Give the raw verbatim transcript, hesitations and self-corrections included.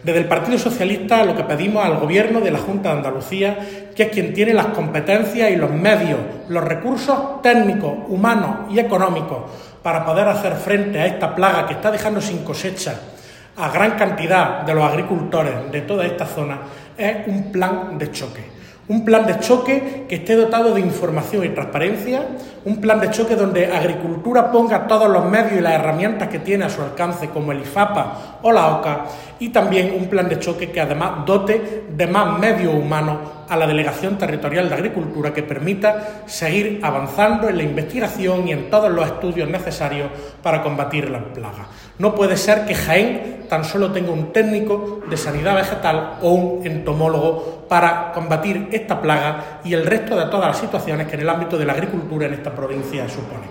Desde el Partido Socialista lo que pedimos al Gobierno de la Junta de Andalucía, que es quien tiene las competencias y los medios, los recursos técnicos, humanos y económicos para poder hacer frente a esta plaga que está dejando sin cosecha a gran cantidad de los agricultores de toda esta zona, es un plan de choque. Un plan de choque que esté dotado de información y transparencia, un plan de choque donde Agricultura ponga todos los medios y las herramientas que tiene a su alcance, como el IFAPA o la OCA, y también un plan de choque que además dote de más medios humanos a la Delegación Territorial de Agricultura, que permita seguir avanzando en la investigación y en todos los estudios necesarios para combatir las plagas. No puede ser que Jaén tan solo tenga un técnico de sanidad vegetal o un entomólogo para combatir esta plaga y el resto de todas las situaciones que en el ámbito de la agricultura en esta provincia suponen.